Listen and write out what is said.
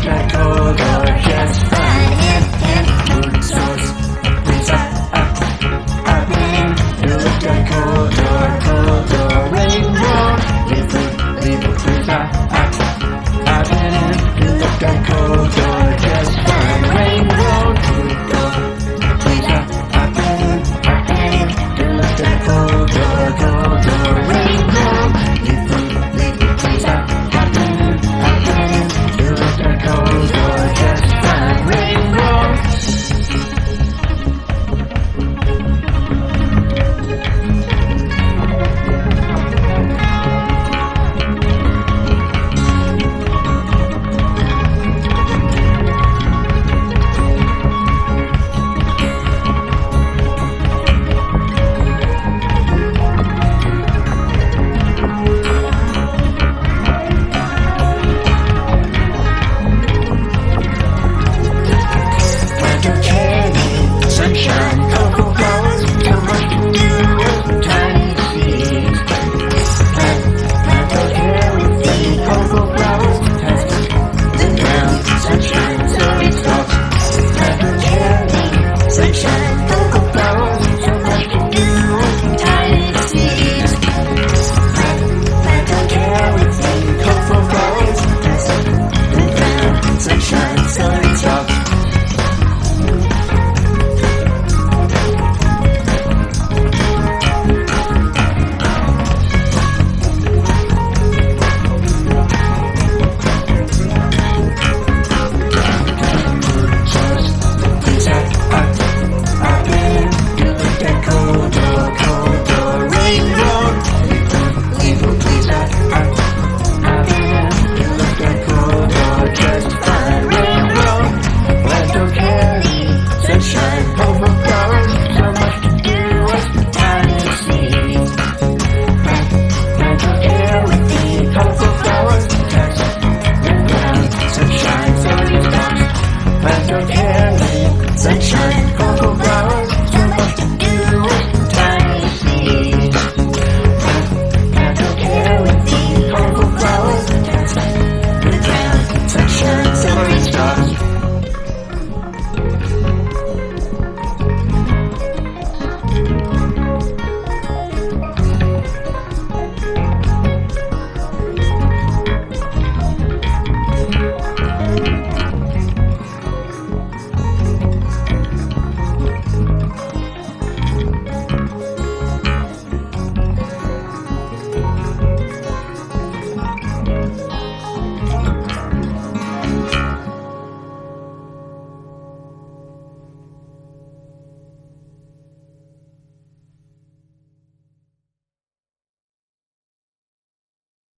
looked like gold or just fine. Food source, pizza, up in. You looked like gold or rainbow. Leave a pizza, up in. You looked like gold or just fine. Rainbow, food or pizza, up in. You looked like gold or rainbow. Leave a pizza, up in. You looked like gold or just fine. Rainbow. Sunshine, colorful flowers, so much to do with tiny seeds. Plant those here with the colorful flowers, touch the ground. Sunshine, so it stops. Plant those here, sunshine, colorful flowers, so much to do with tiny seeds. Plant those here with the colorful flowers, touch the ground. Sunshine, so it stops. Sunshine, colorful flowers, so much to do with tiny seeds. Plant your hair with the colorful flowers, touch the ground. Sunshine, so it stops. Plant your hair.